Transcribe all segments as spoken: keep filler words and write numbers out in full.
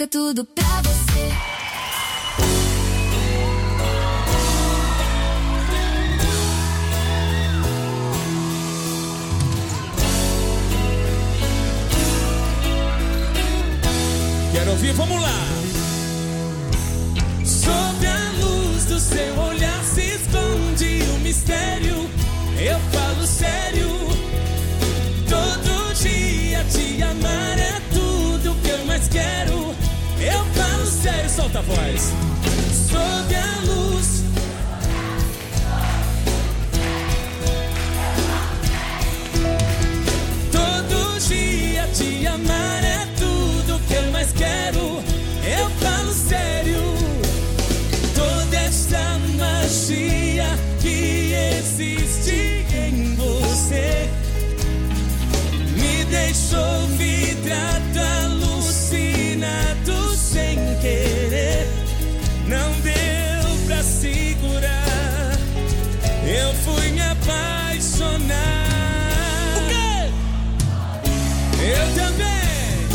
toca tudo pra você. Quero ouvir, vamos lá. Sob a luz do seu olhar se esconde o mistério. Eu falo sério. Todo dia te amar é tudo que eu mais quero. Eu falo sério, solta a voz. Sob a luz. Todo dia te amar é tudo que eu mais quero. Eu falo sério. Toda essa magia que existe em você me deixou vidrado, alucinado sem querer. Não deu pra segurar. Eu fui me apaixonar. O quê? Eu também.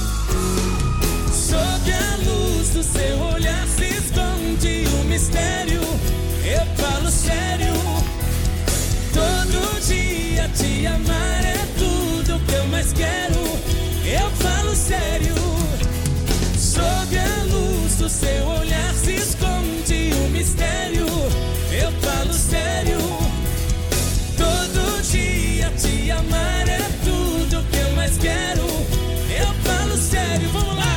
Sob a luz do seu olhar se esconde o mistério. Eu falo sério. Todo dia te amar é tudo que eu mais quero. Eu falo sério. Sob a luz do seu olhar se esconde o mistério. Eu falo sério. Todo dia te amar é tudo que eu mais quero. Eu falo sério, vamos lá.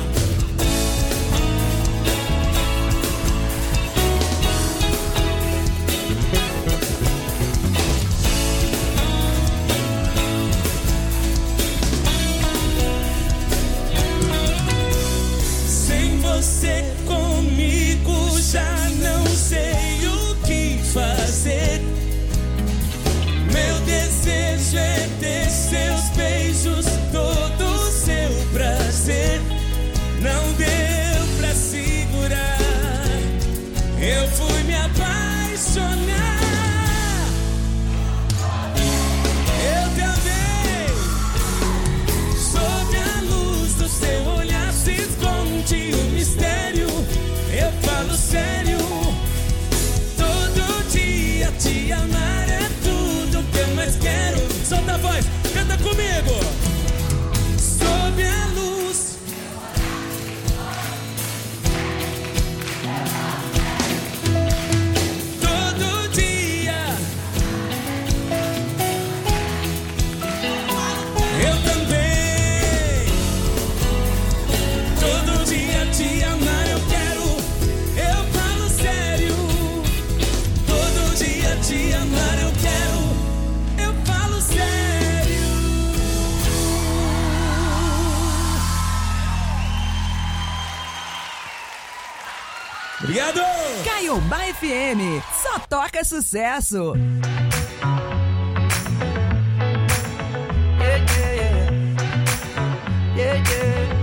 Você comigo já não sei o que fazer. Meu desejo é ter seus beijos, todo o seu prazer. Não deu pra segurar. Eu fui me apaixonar. Eu também. Sob a luz do seu olhar se esconde o mistério. Eu falo sério. Todo dia te amar é tudo que eu mais quero. Solta a voz, canta comigo. Sob a luz. Todo dia. Eu também. Todo dia te amar eu quero. Eu falo sério. Todo dia te amar eu quero. Eu falo sério. Obrigado! Caiobá F M, só toca sucesso. Yeah, yeah, yeah, yeah.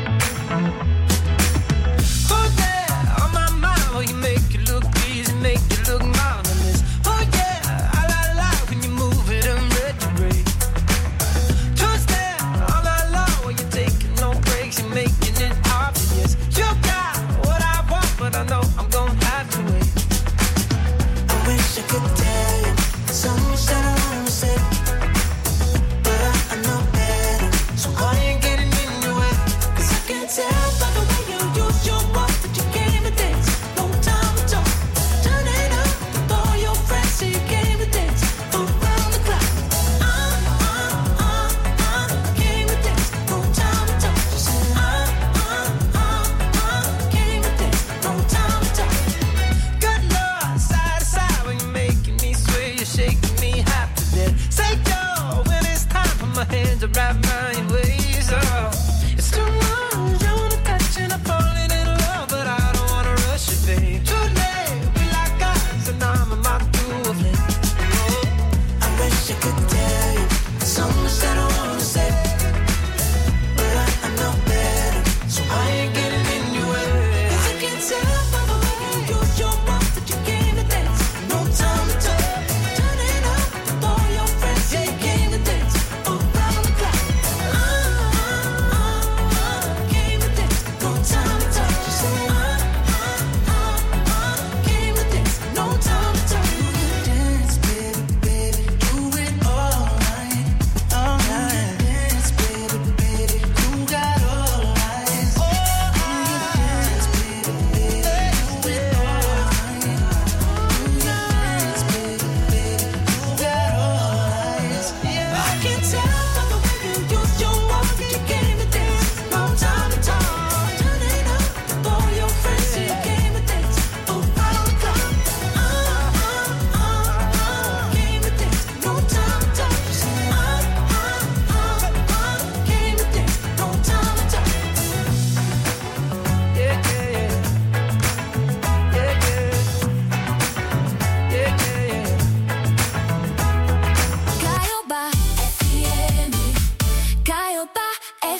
Oh yeah, on my mind, well, you make it look easy, make it look marvelous. Oh yeah, I like, like when you move it and retrograde. Just there, all I love when you're taking no breaks, you're making it obvious. You got what I want, but I know I'm gonna have to wait. I wish I could tell you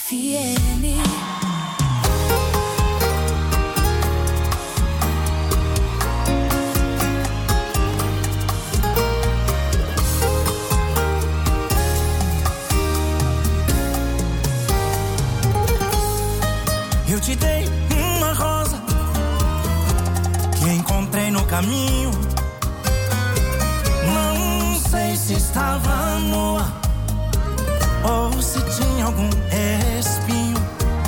F M. Eu te dei uma rosa que encontrei no caminho. Não sei se estava nua ou se tinha algum espinho.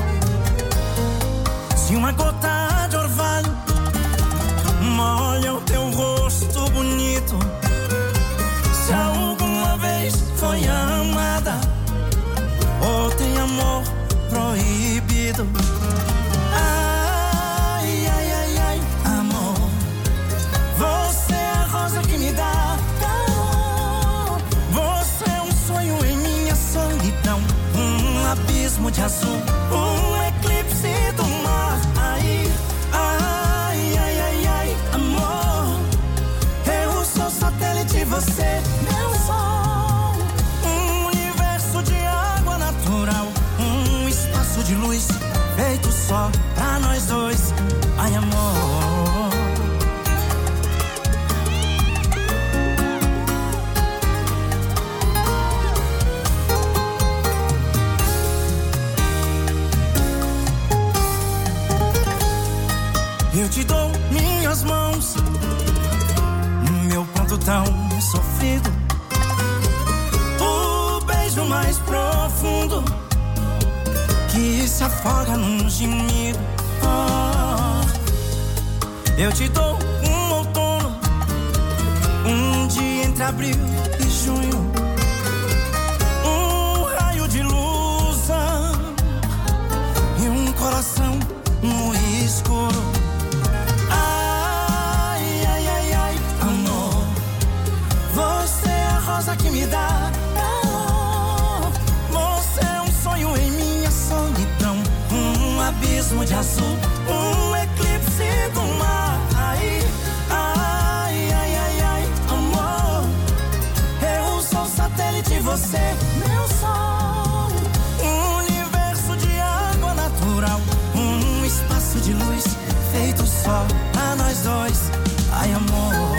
Se uma gota de orvalho molha o teu rosto bonito, se alguma vez foi amada ou tem amor proibido. Ai, ai, ai, ai, amor, você é a rosa que me dá calor. Você é um sonho em minha solidão, um abismo de azul, um eclipse do mar. Ai, ai, ai, ai, ai, amor, eu sou satélite, você meu sol. Um universo de água natural, um espaço de luz feito só pra nós dois. Ai, amor, eu te dou minhas mãos, meu pranto tão sofrido, o beijo mais profundo que se afoga num gemido. Oh, eu te dou um outono, um dia entre abril e junho, um raio de luz e um coração no escuro. Ai, ai, ai, ai, amor, você é a rosa que me dá calor. Você é um sonho em minha solidão, um abismo de azul, um eclipse do mar. Ai, ai, ai, ai, ai, amor, eu sou satélite, você meu sol. Um universo de água natural, um espaço de luz feito só pra nós dois. Ai, amor,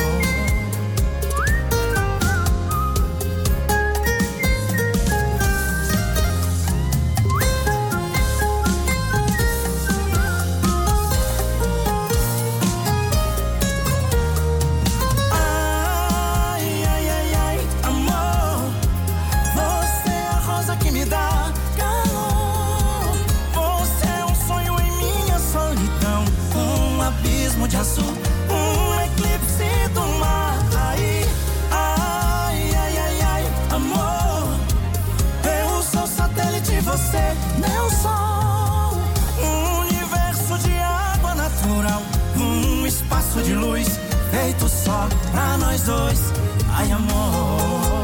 de azul, um eclipse do mar. Ai, ai, ai, ai, ai, amor, eu sou satélite, você meu sol. Um universo de água natural, um espaço de luz feito só pra nós dois. Ai, amor,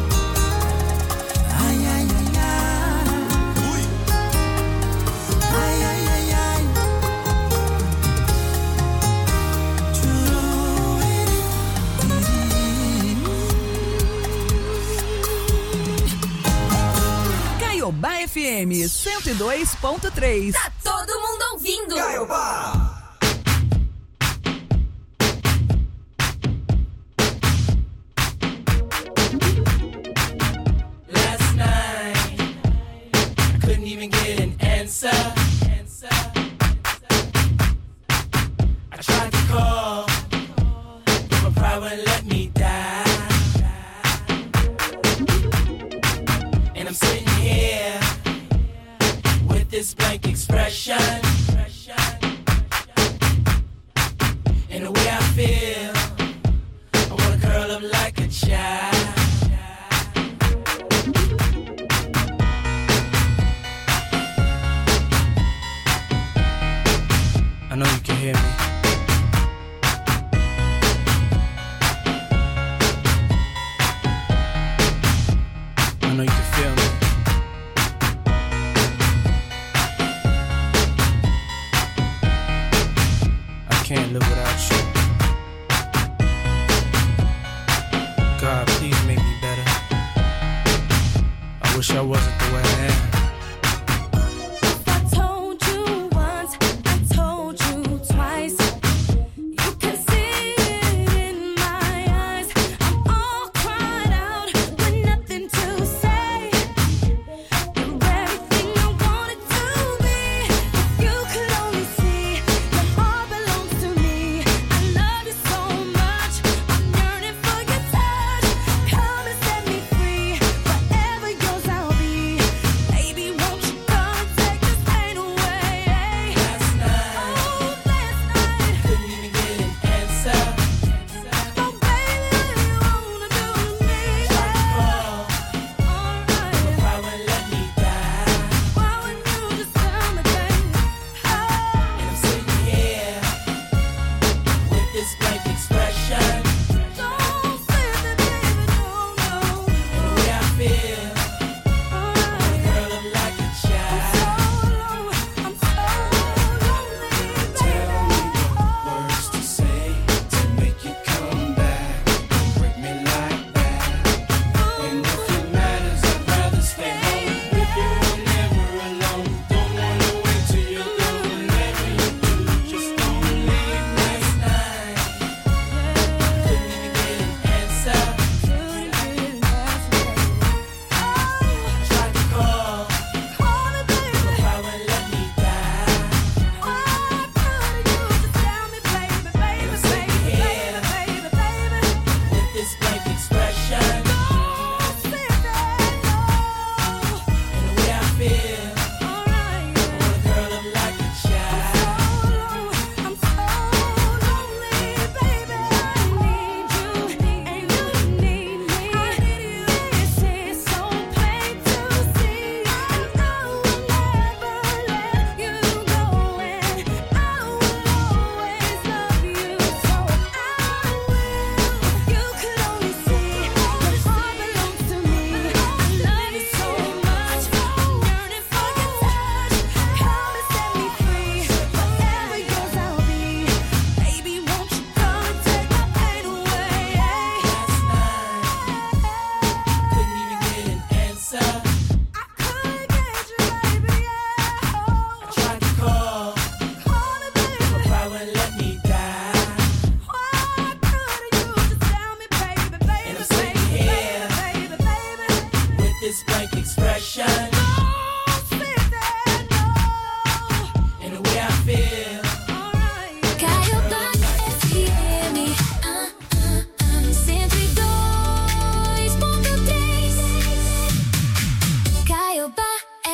ai, ai, ai, ai, ui, ai, ai, ai, ai. Caiobá F M cento e dois ponto três. Tá todo mundo ouvindo. Caiobá. Last night, I couldn't even get an answer. I tried to call, but my pride wouldn't let me die. And I'm sitting here with this blank expression, and the way I feel, I wanna curl up like a child. I know you can hear me. I know you can feel me. I can't live without you. God, please make me better. I wish I wasn't the way I am.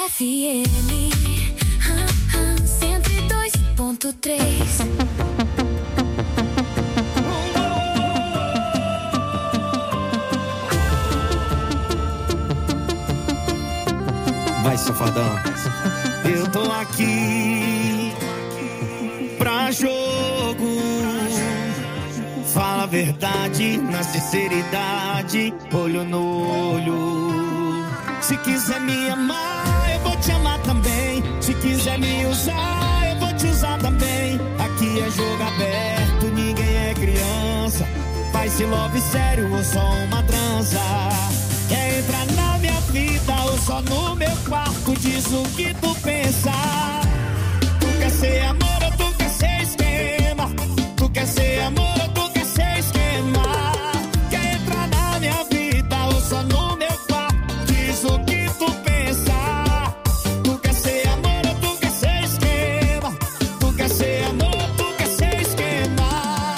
F M cento e dois ponto três. Vai, safadão. Eu tô aqui pra jogo. Fala a verdade, na sinceridade, olho no olho. Se quiser me amar, eu vou te amar também. Se quiser me usar, eu vou te usar também. Aqui é jogo aberto, ninguém é criança. Vai se love sério ou só uma transa. Quer entrar na minha vida ou só no meu quarto? Diz o que tu pensa. Tu quer ser amor ou tu quer ser esquema? Tu quer ser amor ou tu quer ser esquema? Quer entrar na minha vida ou só no meu quarto? Diz o que tu pensa. Tu quer ser amor ou tu quer ser esquema? Tu quer ser amor ou tu quer ser esquema?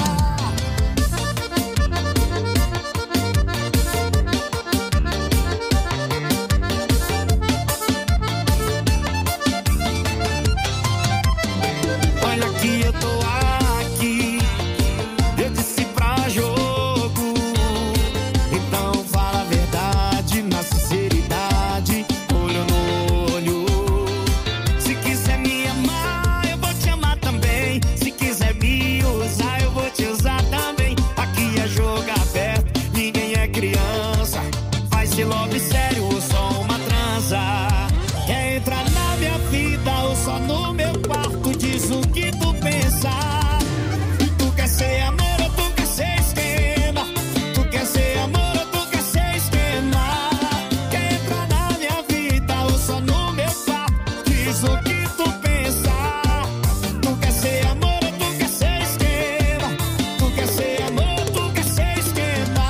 Olha que eu tô aqui, eu disse pra jogo. Então fala a verdade, na sinceridade, olho no olho. Se quiser me amar, eu vou te amar também. Se quiser me usar, eu vou te usar também. Aqui é jogo aberto, ninguém é criança. Vai se love sério ou só uma transa. Quer entrar na minha vida ou só no meu quarto? Diz o que tu pensa. Tu quer ser amor ou tu quer ser esquema? Tu quer ser amor ou tu quer ser esquema? Quer entrar na minha vida ou só no meu quarto? Diz o que tu pensa. Tu quer ser amor ou tu quer ser esquema? Tu quer ser amor ou tu quer ser esquema?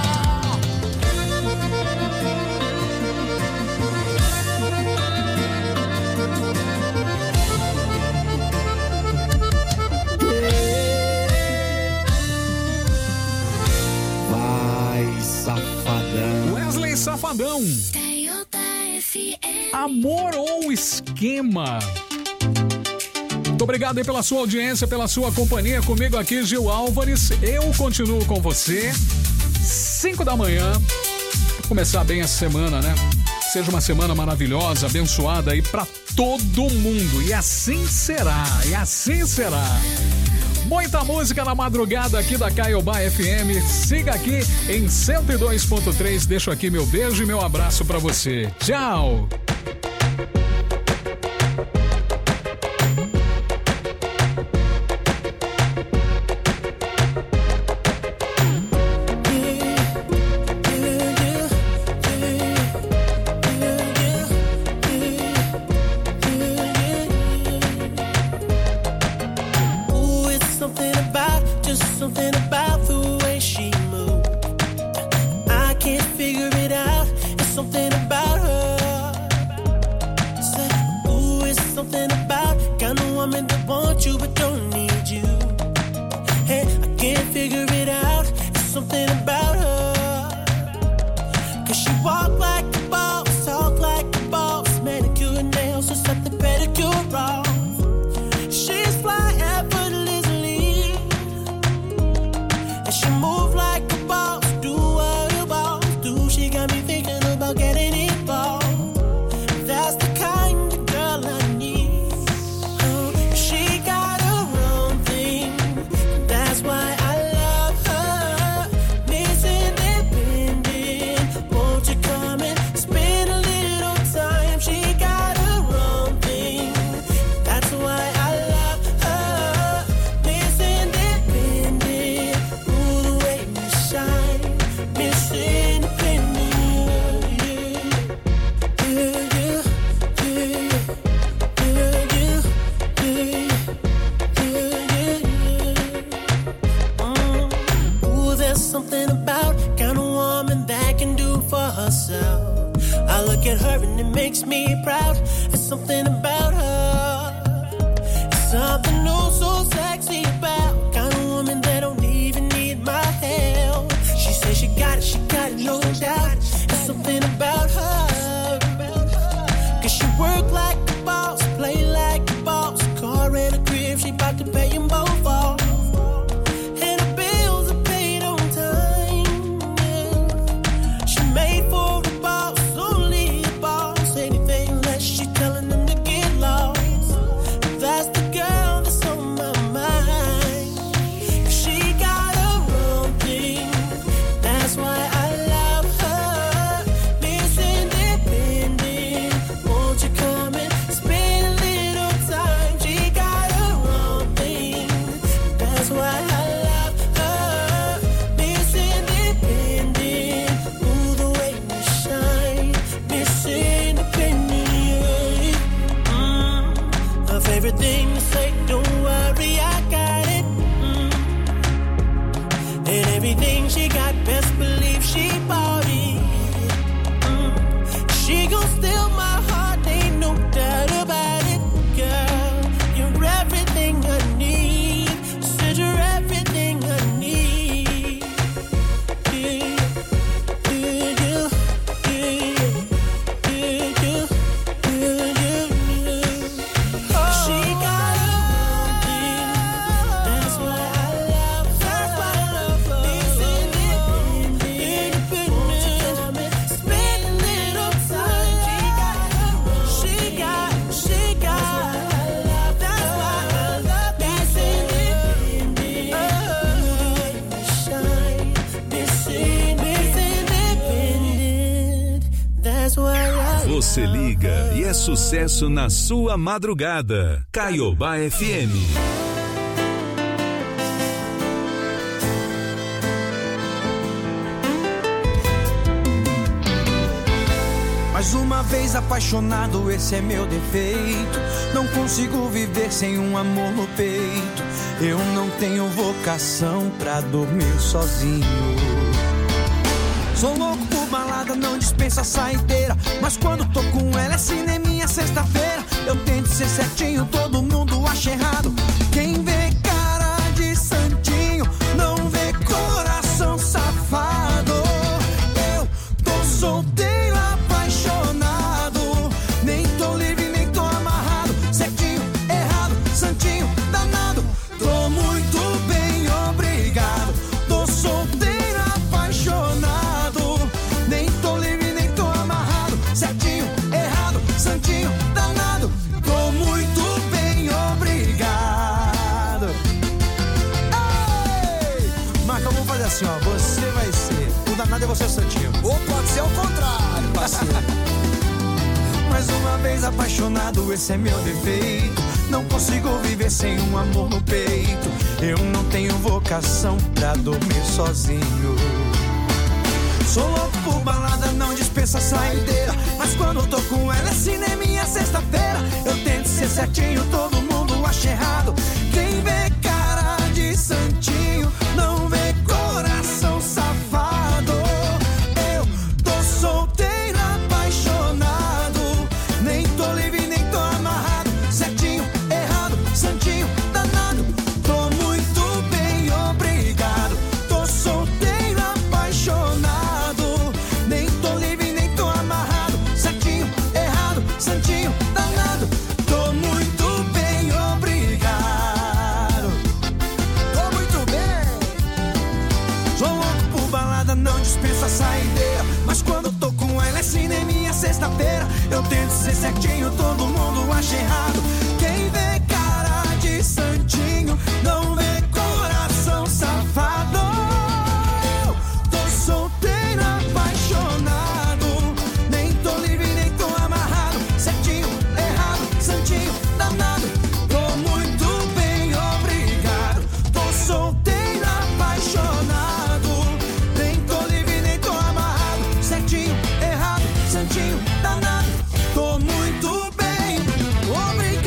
Vai, safadão. Wesley Safadão. Toyota F M. Amor ou esquema? Muito obrigado aí pela sua audiência, pela sua companhia comigo aqui, Gil Álvares. Eu continuo com você. cinco da manhã. Vou começar bem essa semana, né? Seja uma semana maravilhosa, abençoada aí pra todo mundo. E assim será, e assim será. Muita música na madrugada aqui da Caiobá F M. Siga aqui em cento e dois ponto três. Deixo aqui meu beijo e meu abraço pra você. Tchau! Ooh, it's something about, just something about the way she moves. I can't figure it out. It's something about her. Say, ooh, it's something about kind of woman that wants you but don't need you. Hey, I can't figure it out. It's something about her. Cause she walk like a boss, talk like a boss, manicure nails, just set the pedicure off. She's fly effortlessly, and she move like a boss. Do what a boss do. She got me thinking about getting involved. That's the kind of girl I need. Oh, she got her own thing. That's why I love her. Miss Independent, won't you come and spend a little time? She got her own thing. That's why I love her. Miss Independent, ooh, the way you shine. Miss Independent, yeah, yeah, yeah, yeah, yeah, yeah, yeah, yeah. Mm. Ooh, there's something about kind of woman that can do for herself. I look at her and it makes me proud. There's something about her. It's something new, so sexy about kind of woman that don't even need my help. She says she got it, she got it, no doubt. There's something about her. Cause she work like a boss, play like a boss. Car and a crib, she bout to pay them both off. And her bills are paid on time, yeah. She made for a boss, only a boss. Anything less, she telling them to get lost. That's the girl that's on my mind. She got her own thing, that's why I love her. Miss Independent, won't you come and spend a little time? She got her own thing, that's why I love her. Miss Independent, ooh, the way you shine. Miss Independent, mm. Her favorite thing to say, don't worry, I got it. Mm. And everything she got, best believe she bought it. Mm. She gon' steal my heart, ain't no doubt about it. Girl, you're everything I need. Said you're everything I need. Yeah, yeah, yeah, yeah, yeah, yeah, yeah, yeah, yeah. She got her own thing, that's why I love her. That's why I love her. Miss Independent, won't you come and spend a little time? She got her own. She got, she got. That's why I love Miss Independent. Oh, shine, Miss Independent. That's why I love. Você liga e é sucesso na sua madrugada. Caiobá F M. Mais uma vez apaixonado, esse é meu defeito. Não consigo viver sem um amor no peito. Eu não tenho vocação pra dormir sozinho. Sou louco por balada, não dispensa saideira. Mas quando tô com ela é cineminha sexta-feira. Eu tento ser certinho, todo mundo acha errado. Quem vê cara de santinho não vê coração safado. Eu tô solteiro, apaixonado. Nem tô livre, nem tô amarrado. Certinho, errado, santinho, danado. Tô muito bem, obrigado. Tô solteiro, apaixonado. Nem tô livre, nem tô amarrado. Certinho, errado, santinho, danado. Tô muito bem, obrigado. Ei! Marca, vamos fazer assim, ó. Você vai ser o danado e você é o santinho. Ou pode ser ao contrário, parceiro. Mais uma vez apaixonado, esse é meu defeito. Não consigo viver sem um amor no peito. Eu não tenho vocação pra dormir sozinho. Sou louco por balada, não dispensa saideira. Mas quando eu tô com ela é cineminha sexta-feira. Eu tento ser certinho, todo mundo acha errado. Quem vê cara de santinho não vê coração safado. Eu tô solteiro, apaixonado. Nem tô livre, nem tô amarrado. Certinho, errado, santinho, danado. Tô muito bem, obrigado. Tô solteiro, apaixonado. Nem tô livre, nem tô amarrado. Certinho, errado, santinho, danado. Tô muito bem, obrigado. Tô muito bem. Sou louco por balada, não dispensa saideira. Mas quando tô com ela é cineminha sexta-feira. Eu tento ser certinho, todo mundo acha errado. Quem vê cara de santinho não vê coração safado. Tô solteiro, apaixonado. Nem tô livre, nem tô amarrado. Certinho, errado, santinho, danado. Tô muito bem, obrigado. Tô solteiro, apaixonado. Nem tô livre, nem tô amarrado. Certinho, errado, santinho, danado. Tô muito bem, obrigado.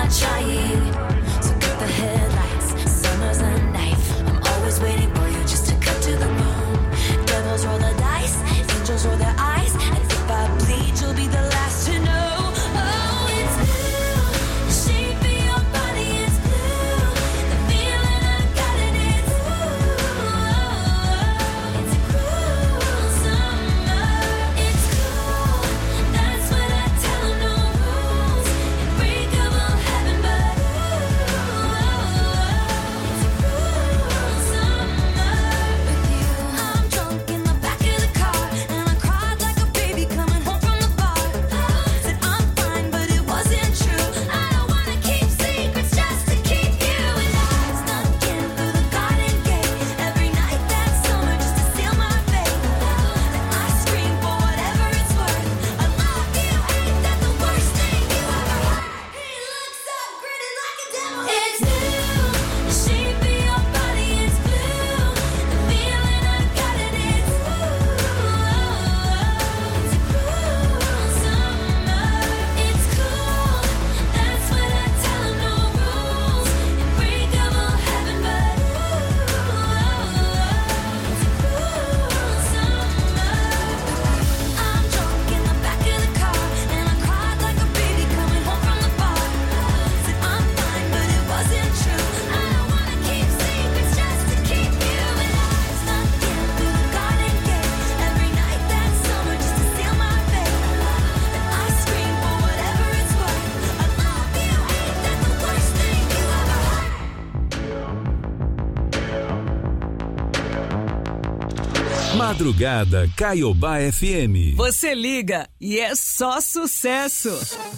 not trying. So cut the headlights, summer's a knife. I'm always waiting for you just to cut to the bone. Devils roll the dice, angels roll their eyes, and if I bleed, you'll be the last to know. Oh, it's blue, the shape of your body is blue. The feeling I got it is blue. It's a cruel summer. It's cool, that's what I tell 'em, no rules. Unbreakable heaven, but ooh, it's a cruel summer with you. I'm drunk in the back of the car, and I cried like a baby coming home from the bar. Said I'm fine, but it wasn't true. I don't wanna keep secrets just to keep you alive. Snuck in through the garden gate every night that summer just to seal my fate. Then I scream for whatever it's worth. I love you, ain't that the worst thing you ever heard? He looks up, grinning like a devil. It's blue, the shape of your body is blue. The feeling I got it is blue. It's a cruel summer. It's cool, that's what I tell 'em, no rules. Unbreakable heaven, but ooh, it's a cruel summer. I'm drunk in the back of the car, and I cried like a baby coming home from the bar. Said I'm fine, but it wasn't true. I don't wanna keep secrets just to keep you alive. Snuck in through the garden gate every night that summer just to seal my fate. Then I scream for whatever it's worth. I love you, ain't that the worst thing you ever heard? Madrugada Caiobá F M. Você liga e é só sucesso.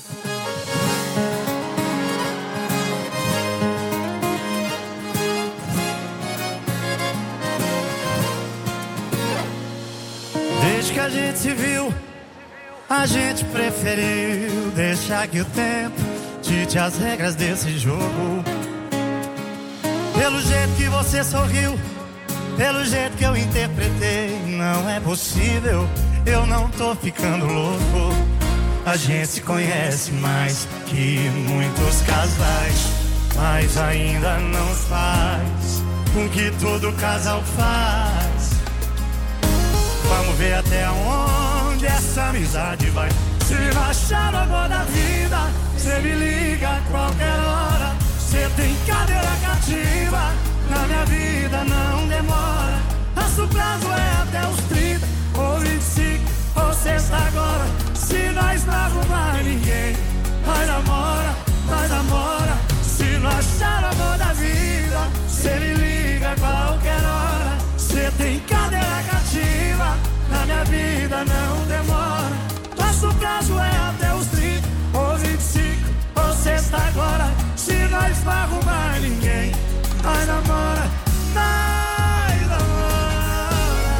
Desde que a gente se viu, a gente preferiu deixar que o tempo dite as regras desse jogo. Pelo jeito que você sorriu, pelo jeito que eu interpretei, não é possível, eu não tô ficando louco. A gente se conhece mais que muitos casais, mas ainda não faz o que todo casal faz. Vamos ver até onde essa amizade vai. Se achar o amor da vida, cê me liga a qualquer hora. Cê tem cadeira cativa, na minha vida não demora. Nosso prazo é até os trinta, ou vinte e cinco, ou sexta agora. Se nós não arrumar ninguém, nós namora, nós namora. Se não achar o amor da vida, cê me liga a qualquer hora. Cê tem cadeira cativa, na minha vida não demora. Nosso prazo é até os trinta, ou vinte e cinco, ou sexta agora. Se nós não arrumar ninguém, nós namora, nós namora.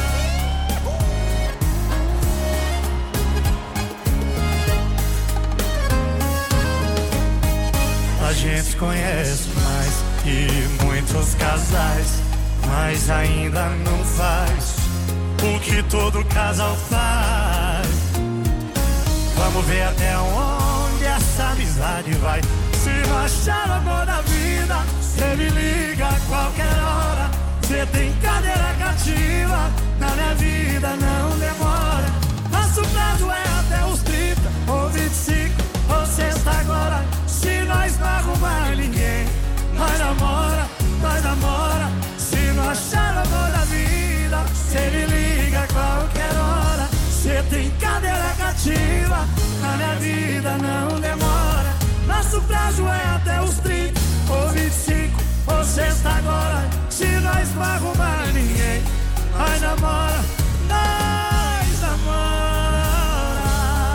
A gente se conhece mais que muitos casais, mas ainda não faz o que todo casal faz. Vamos ver até onde essa amizade vai. Se não achar o amor da vida, cê me liga a qualquer hora. Cê tem cadeira cativa, na minha vida não demora. Nosso prazo é até os trinta, ou vinte e cinco, ou sexta agora. Se nós não arrumar ninguém, nós namora, nós namora. Se não achar o amor da vida, cê me liga a qualquer hora. Cê tem cadeira cativa, na minha vida não demora. Nosso prazo é até os trinta, ou vinte e cinco, ou sexta agora. Se nós não arrumar ninguém, nós namora, nós namora.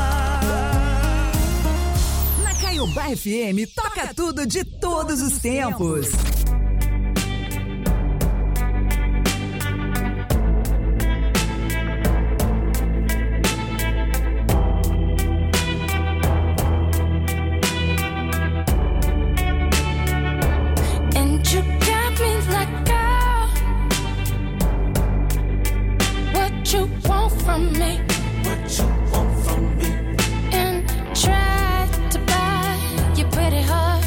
Na Caiobá F M, toca tudo de todos os tempos. You want from me, what you want from me, and try to buy your pretty heart.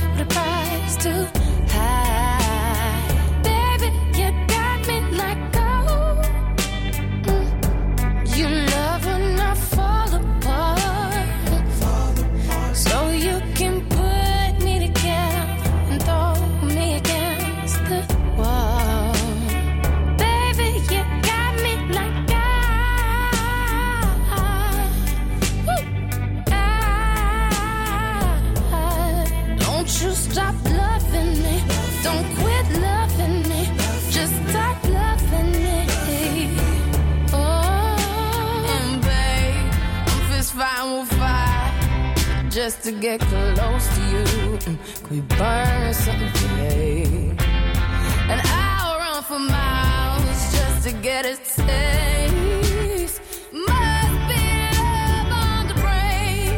just to get close to you. Could we burn something today? And I'll run for miles just to get a taste. Must be love on the brain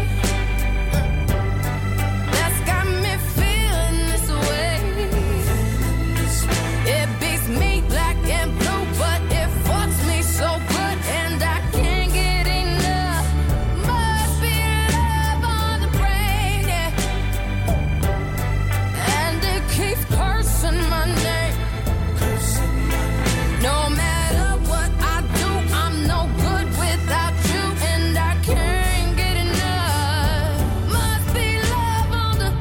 that's got me feeling this way. It beats me black and blue, but it fucks me so good, and I can't get enough. Must be love on the brain, yeah. And it keeps cursing my name. No matter what I do, I'm no good without you, and I can't get enough. Must be love on the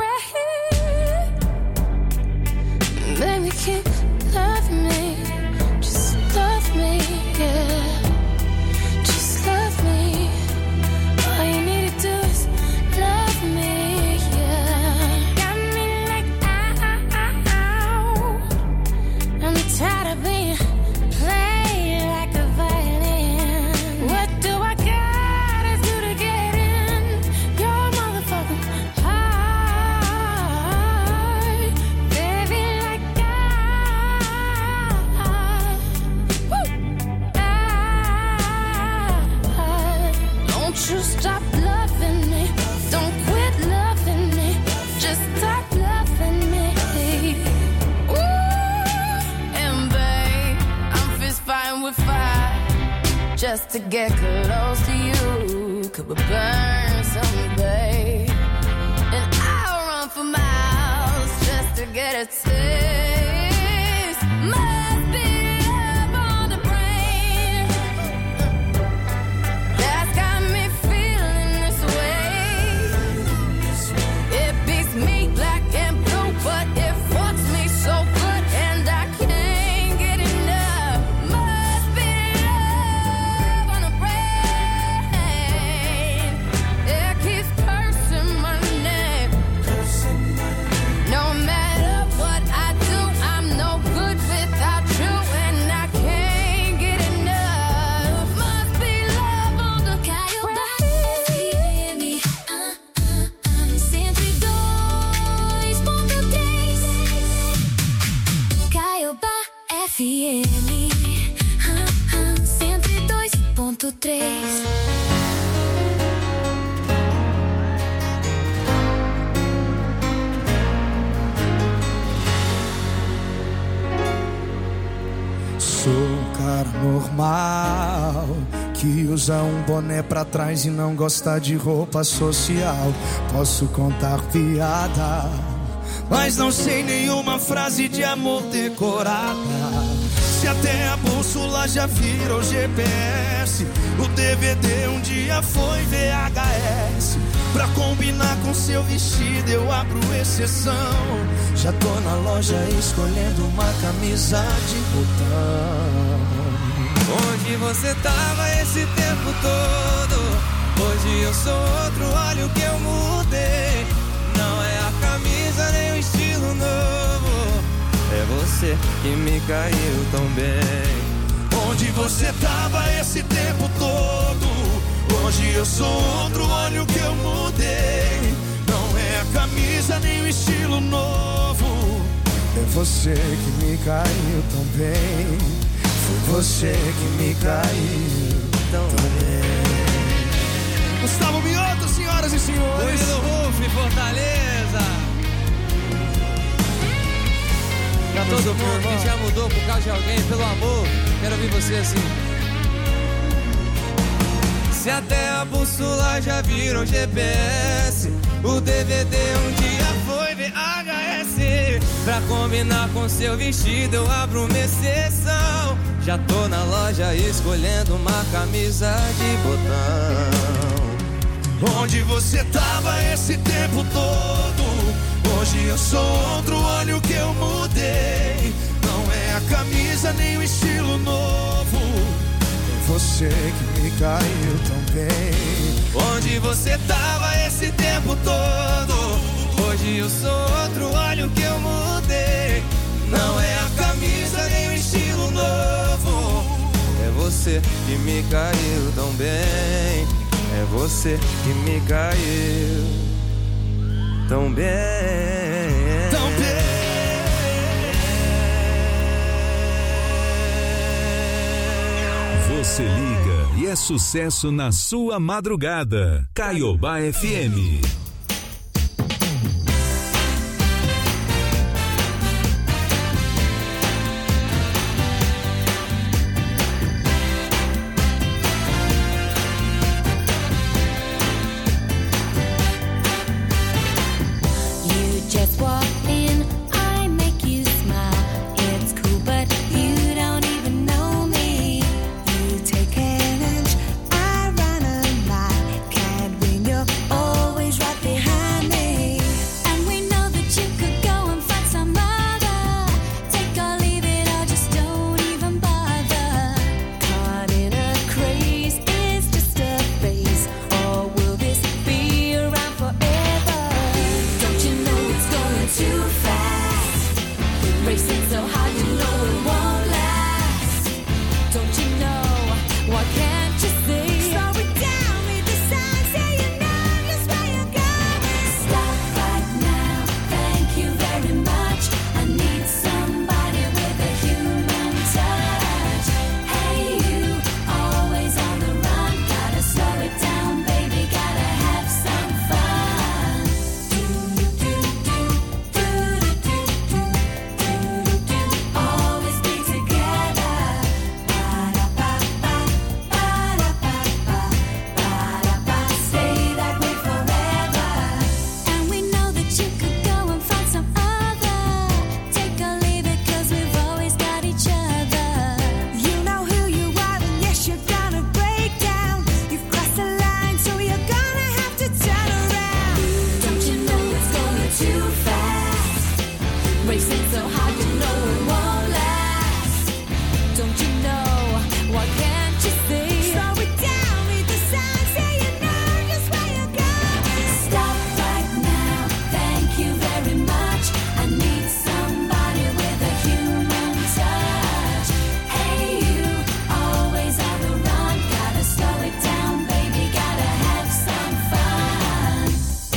brain. Baby, keep loving me. Just love me, yeah. Just love me. All you need to do is love me, yeah. Got me like, ow, ow, ow. I'm tired of being played like a violin. What do I gotta do to get in your motherfucking heart? Baby, like I, woo, I, don't you stop loving me. Don't quit loving me. Just stop loving me. Ooh, and babe, I'm fist fighting with fire just to get close to you. Could we burn something, babe? And I'll run for miles just to get a taste. Must be love on the brain that's got me feeling this way. It beats me black and blue, but it fucks me so good, and I can't get enough. Must be love on the brain. It keeps cursing my name. No matter what I do, I'm no good without you, and I can't get enough. Must be love on the Caiobá F M, ah, ah, ah, cento e dois ponto três. Caiobá F M, ah, ah, cento e dois ponto três. Sou um cara normal que usa um boné pra trás e não gosta de roupa social. Posso contar piada, mas não sei nenhuma frase de amor decorada. Se até a bússola já virou G P S, o D V D um dia foi V H S. Pra combinar com seu vestido eu abro exceção. Já tô na loja escolhendo uma camisa de botão. Onde você tava esse tempo todo? Hoje eu sou outro, olha o que eu mudei. Não é a camisa nem o estilo novo, é você que me caiu tão bem. Onde você tava esse tempo todo? Hoje eu sou outro, olha o que eu mudei. Não é a camisa nem o estilo novo, é você que me caiu tão bem. Foi você que me caiu tão bem. Gustavo Mioto, senhoras e senhores. Luiz do Ruf, Fortaleza. Pra todo mundo que já mudou por causa de alguém, pelo amor, quero ouvir você assim. Se até a bússola já virou G P S, o D V D um dia foi V H S. Pra combinar com seu vestido eu abro uma exceção. Já tô na loja escolhendo uma camisa de botão. Onde você tava esse tempo todo? Hoje eu sou outro, olha o que eu mudei. Não é a camisa nem o estilo novo, é você que me caiu tão bem. Onde você tava esse tempo todo? Hoje eu sou outro, olha o que eu mudei. Não é a camisa nem o estilo novo, é você que me caiu tão bem. É você que me caiu tão bem. Tão bem. Você liga e é sucesso na sua madrugada. Caiobá F M. Just walk in, I make you smile. It's cool, but you don't even know me. You take an inch, I run a mile. Can't win, you're always right behind me. And we know that you could go and find some other. Take or leave it, or just don't even bother. Caught in a craze, is just a phase. Or will this be around forever? Don't you know it's going too fast? We're racing so hard, you know it won't last. Don't you know? Why can't you see? Slow it down, read the signs, say you know just where you're going. Stop right now, thank you very much. I need somebody with a human touch. Hey you, always on the run. Gotta slow it down, baby, gotta have some fun. Always be together. Stay that way forever. And we know that you could go and find some other. Take or leave it, cause we've always got each other. You know who you are, and yes, you're gonna break down. You've crossed the line, so you're gonna have to turn around. Don't you know it's going too fast? Racing so hard, you know it won't last. Don't you know? Why can't you see? Slow it down, read the signs, say you know just where you're going. Stop right now, thank you very much. I need somebody with a human touch. Hey you, always on the run. Gotta slow it down, baby, gotta have some fun.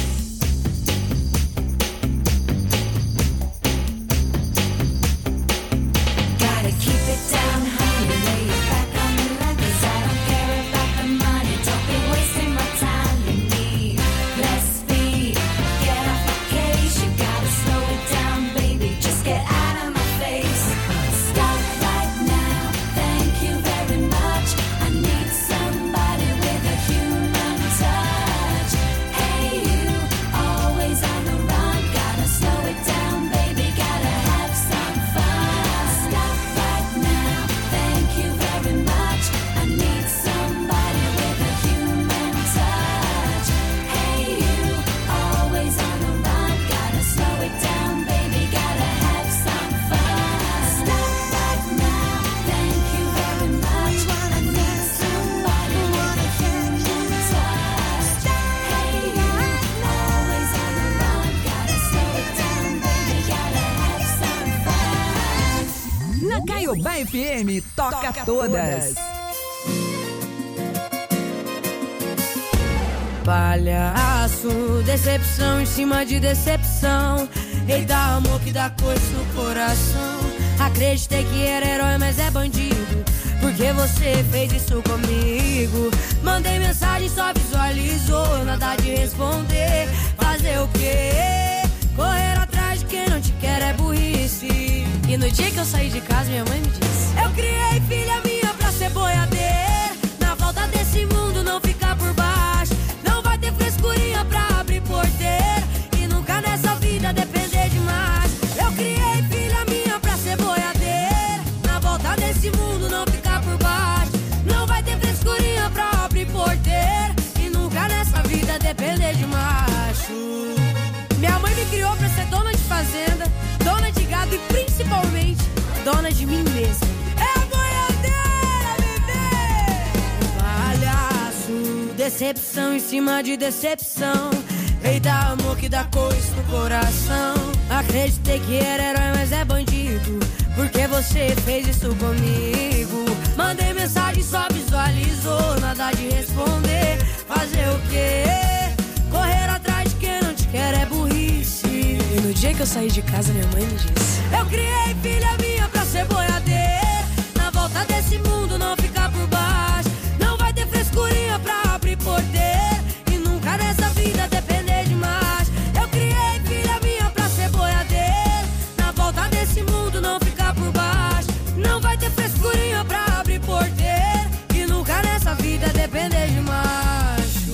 Gotta keep it down, honey, lay it back on me like this. I don't care about the money, don't be wasting my time. You need less speed, get off my case. You gotta slow it down, baby, just get out of my face. Stop right now, thank you very much. I need somebody with a human touch. Hey you, always on the run. Gotta slow it down, baby, gotta have some fun. Stop right now, thank you very much. I need somebody with a human touch. Hey you, always on the run. Gotta slow it down, baby, gotta have some fun. Stop right now, thank you very much. I need somebody with a human touch. Hey you, always on the run. Gotta slow it down, baby, gotta have some fun. Na Caiobá F M, toca todas. Palhaço, decepção em cima de decepção. Eita, amor que dá coisa no coração. Acreditei que era herói, mas é bandido. Porque você fez isso comigo. Mandei mensagem, só visualizou. Nada de responder. Fazer o quê? Correr atrás de quem não te quer é burrice. E no dia que eu saí de casa, minha mãe me disse: eu criei filha minha pra ser boiadeira. Na volta desse mundo não ficar por baixo. Não vai ter frescurinha pra abrir porteira. E nunca nessa vida depender demais. Eu criei filha minha pra ser boiadeira. Na volta desse mundo não ficar por baixo. Não vai ter frescurinha pra abrir porteira. E nunca nessa vida depender de macho. Minha mãe me criou pra ser dona de fazenda, dona de gado e principalmente dona de mim mesma. É a boiadeira, bebê! Palhaço, decepção em cima de decepção. Eita, amor que dá coisa no coração. Acreditei que era herói, mas é bandido. Porque você fez isso comigo. Mandei mensagem, só visualizou. Nada de responder. Fazer o quê? Correr atrás de quem não te quer é burrice. dia que eu saí de casa, minha mãe me disse: eu criei filha minha pra ser boiadeira. Na volta desse mundo não ficar por baixo. Não vai ter frescurinha pra abrir porteira. E nunca nessa vida depender de mais. Eu criei filha minha pra ser boiadeira. Na volta desse mundo não ficar por baixo. Não vai ter frescurinha pra abrir porteira. E nunca nessa vida depender de macho.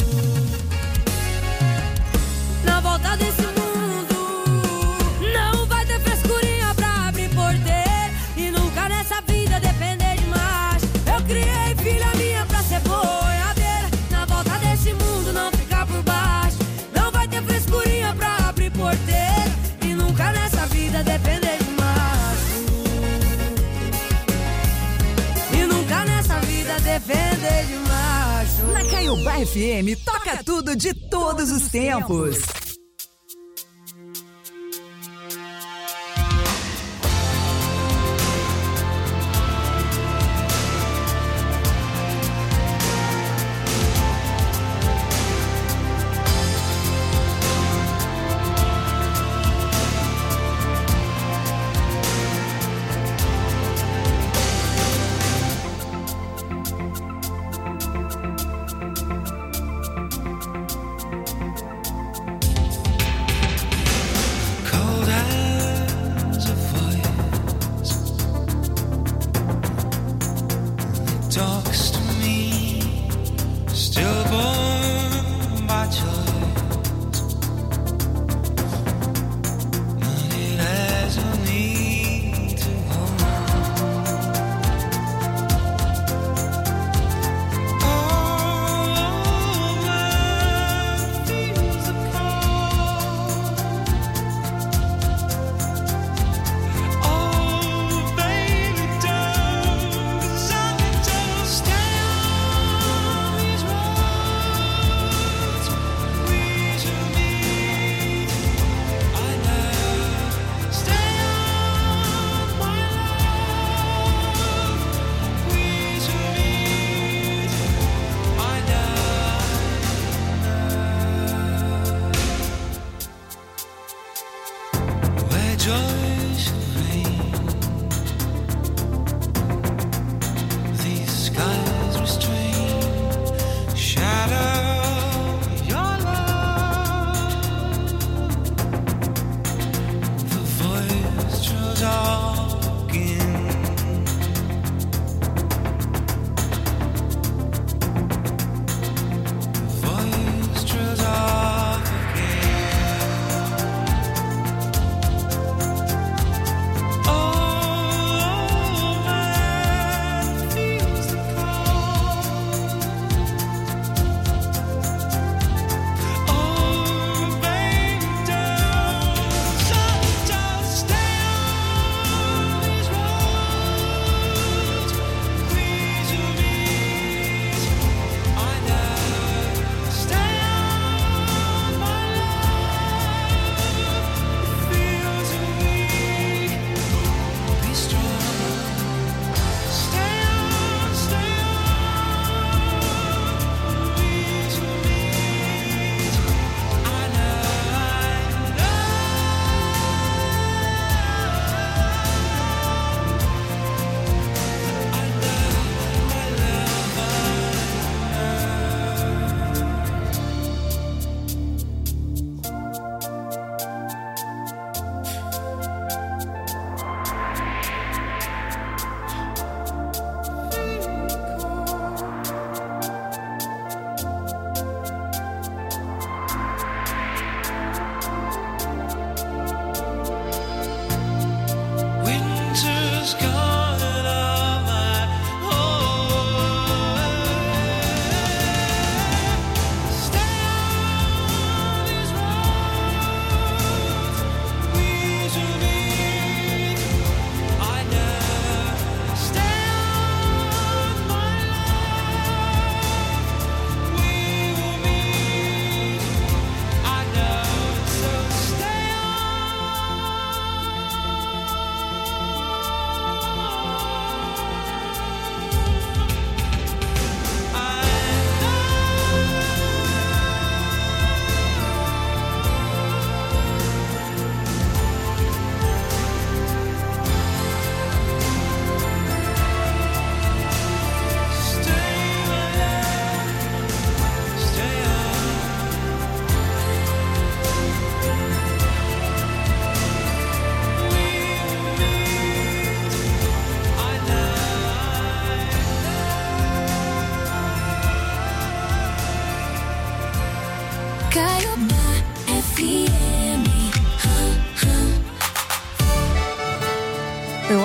Na volta desse mundo não vai ter frescurinha pra abrir porteira. E nunca nessa vida depender de macho. Eu criei filha minha pra ser boiadeira. Na volta desse mundo não ficar por baixo. Não vai ter frescurinha pra abrir porteira. E nunca nessa vida depender de macho. E nunca nessa vida depender de macho. Na Caiobá F M, toca tudo de todos os tempos.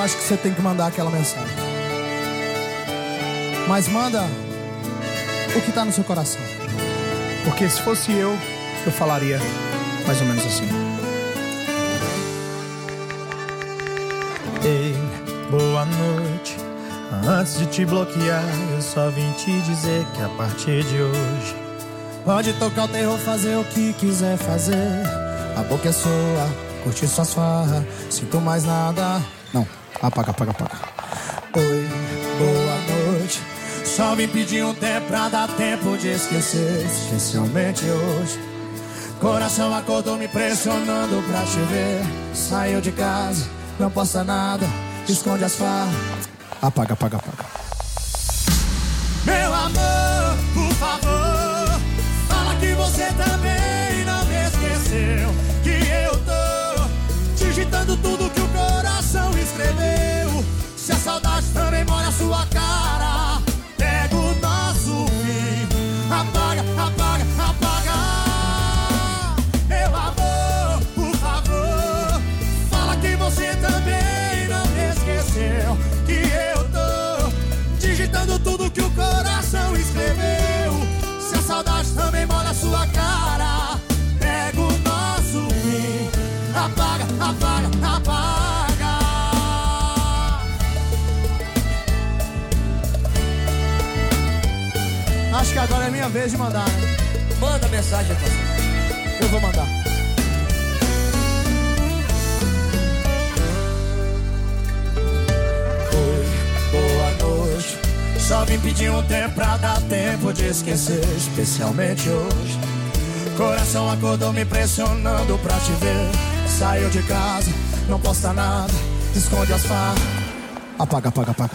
acho que você tem que mandar aquela mensagem. Mas manda o que tá no seu coração. Porque se fosse eu, eu falaria mais ou menos assim. Ei, boa noite. Antes de te bloquear, eu só vim te dizer que a partir de hoje pode tocar o terror, fazer o que quiser fazer. A boca é sua, curtir suas farras. Sinto mais nada. Não, apaga, apaga, apaga. Oi, boa noite. Só vim pedir um tempo pra dar tempo de esquecer. Especialmente hoje. Coração acordou me pressionando pra te ver. Saiu de casa, não posta nada, esconde as farras. Apaga, apaga, apaga. Meu amor, por favor, fala que você também não me esqueceu. Que eu tô digitando tudo que o coração escreveu. Se a saudade também mora na sua cara, pega o nosso fim. Apaga, apaga, apaga. Meu amor, por favor, fala que você também não me esqueceu. Que eu tô digitando tudo que o coração escreveu. Se a saudade também mora na sua cara, pega o nosso fim. Apaga, apaga, apaga. Acho que agora é minha vez de mandar, né? Manda mensagem, pastor. Eu vou mandar. Só vim pedir um tempo pra dar tempo de esquecer. Especialmente hoje. Coração acordou me pressionando pra te ver. Saiu de casa, não posta nada, esconde as farras. Apaga, apaga, apaga.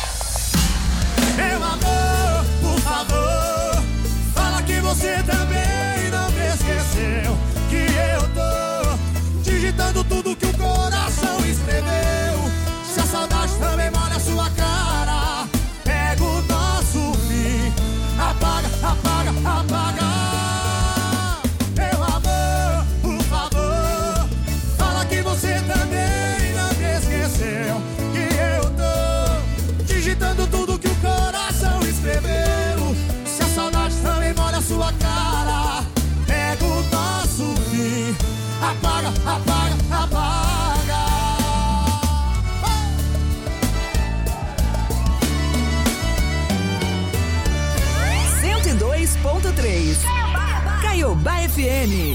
Meu amor, por favor, fala que você também não me esqueceu. Que eu tô digitando tudo que o coração escreveu. Se a saudade também mora na sua cara, pega o nosso fim. Apaga, apaga, apaga. Meu amor, por favor, fala que você também não me esqueceu. Que eu tô digitando tudo que o coração escreveu. Se a saudade também mora na sua cara, pega o nosso fim. Apaga, apaga, apaga. cento e dois ponto três Caiobá F M.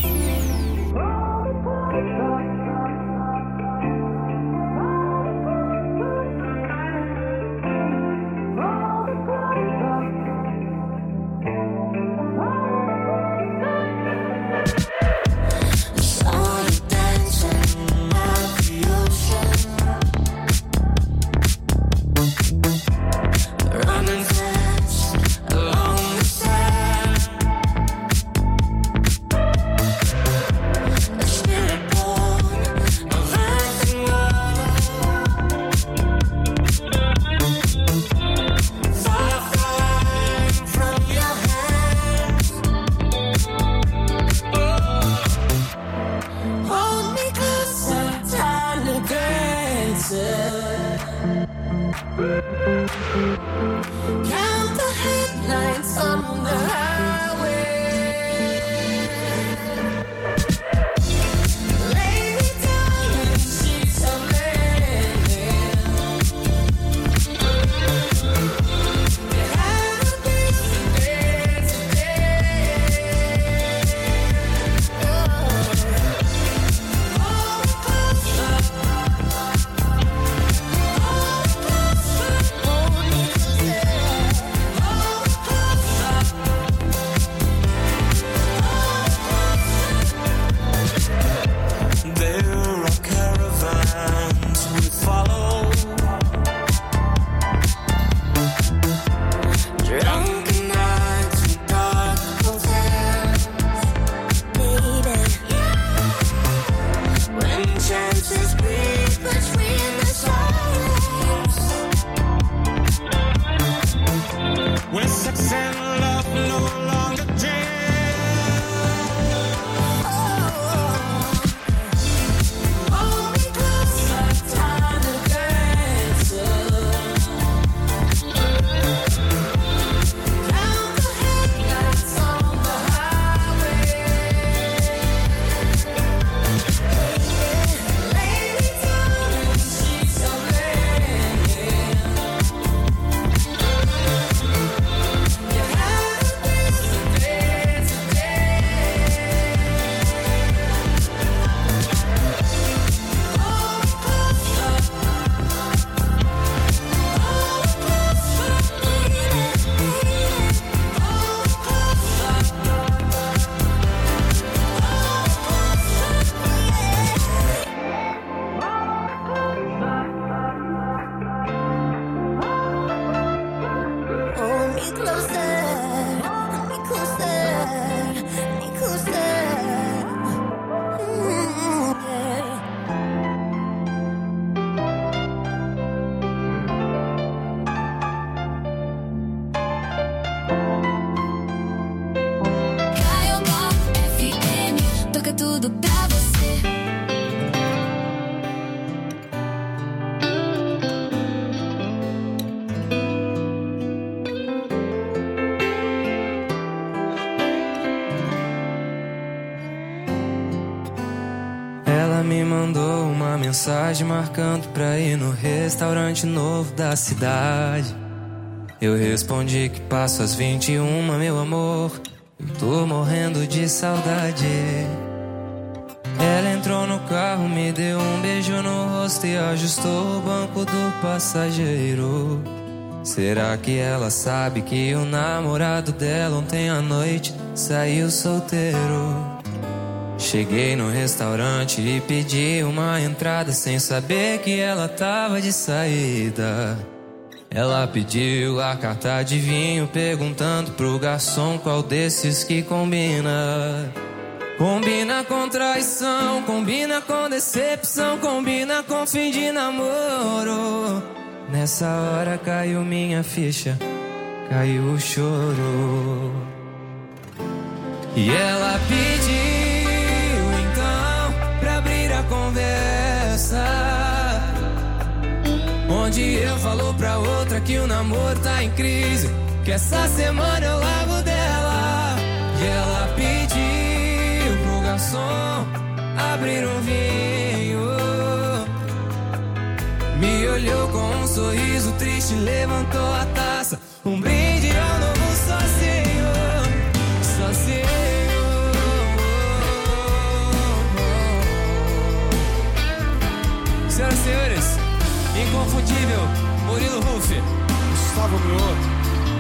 mandou uma mensagem marcando pra ir no restaurante novo da cidade. Eu respondi que passo às vinte e uma, meu amor, eu tô morrendo de saudade. Ela entrou no carro, me deu um beijo no rosto e ajustou o banco do passageiro. Será que ela sabe que o namorado dela ontem à noite saiu solteiro? Cheguei no restaurante e pedi uma entrada sem saber que ela tava de saída. Ela pediu a carta de vinho perguntando pro garçom qual desses que combina. Combina com traição, combina com decepção, combina com fim de namoro. Nessa hora caiu minha ficha, caiu o choro. E ela pediu então pra abrir a conversa, onde eu falo pra outra que o namoro tá em crise, que essa semana eu largo dela. E ela pediu pro garçom abrir um vinho, me olhou com um sorriso triste, levantou a taça, um brinde ao novo sozinho, sozinho. Senhoras e senhores, inconfundível Murilo Huff, Gustavo Mioto.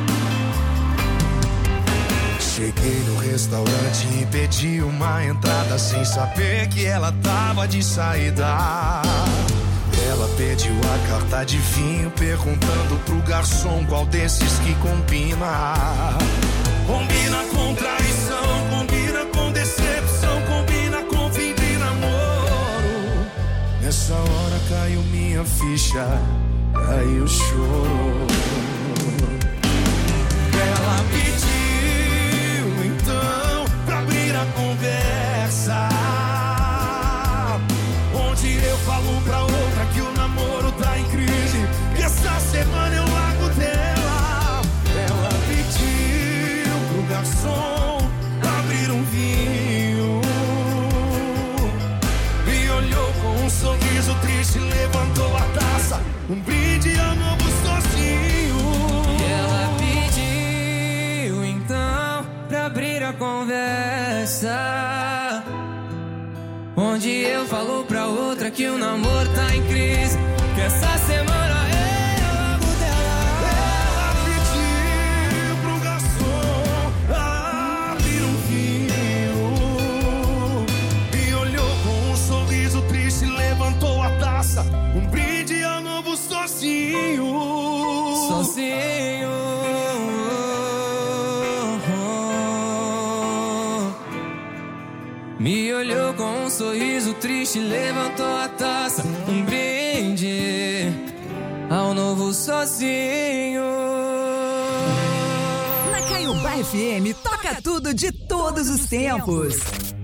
Cheguei no restaurante e pedi uma entrada sem saber que ela tava de saída. Ela pediu a carta de vinho perguntando pro garçom qual desses que combina. Combina com traição, combina com decepção, combina com fim de namoro. Nessa hora caiu minha ficha, caiu o choro. Ela pediu então pra abrir a conversa, onde eu falo pra outra que o namoro tá em crise, que essa semana eu largo dela. Ela pediu pro garçom abrir um vinho, me olhou com um sorriso triste, levantou a taça, um brinde ao novo sozinho. E ela pediu então pra abrir a conversa, onde eu falo pra outra que o namoro tá em crise, que essa semana eu largo dela. Ela pediu pro garçom abrir um vinho, me olhou com um sorriso triste, levantou a taça, um brinde ao novo sozinho. Sozinho. Me olhou com um sorriso triste, levantou a taça, um brinde ao novo sozinho. Na Caiobá F M, toca tudo de todos os tempos.